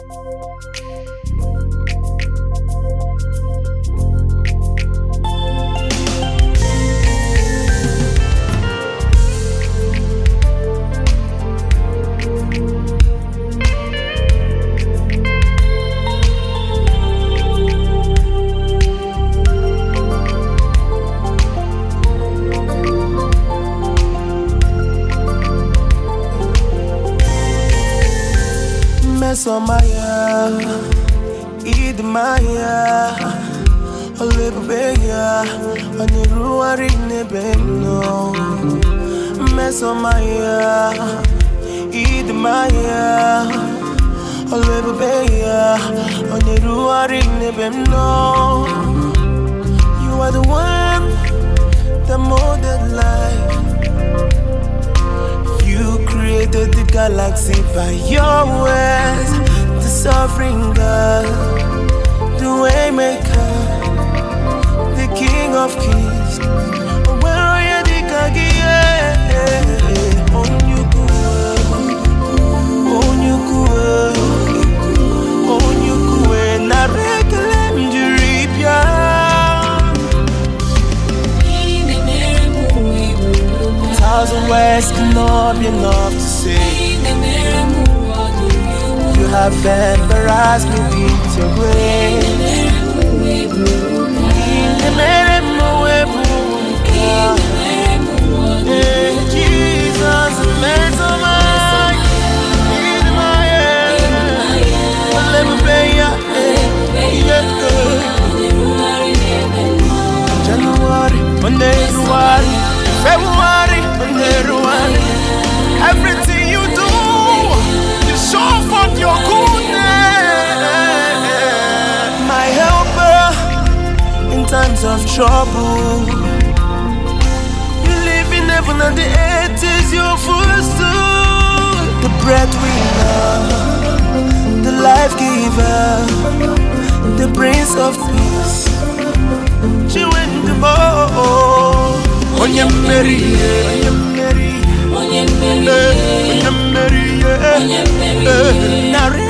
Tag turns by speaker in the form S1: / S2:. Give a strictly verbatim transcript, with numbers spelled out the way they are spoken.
S1: Somaya, Eid Maya, Olebeya, Aniruari Nebeno, Mesomaya, Eid Maya, Olebeya, Aniruari Nebeno. You are the one that molded life. You created the galaxy by your words. The sovereign God, the waymaker, the King of Kings. Where are you, the Kagiye? On you go, on you go, on you go. Na rekelem jiripia. Thousand words cannot be enough to say. You have embarrassed me with your grace. Jesus, mess of mine. In my head, let me pay ya. January, January, February, January. Everything you do, you show forth your goodness. My helper in times of trouble. You live in heaven and the earth is your footstool. The breadwinner, the life giver, the Prince of Peace. You in the bow. On your Mary, on your Mary, on your Mary, on your Mary, on your Mary.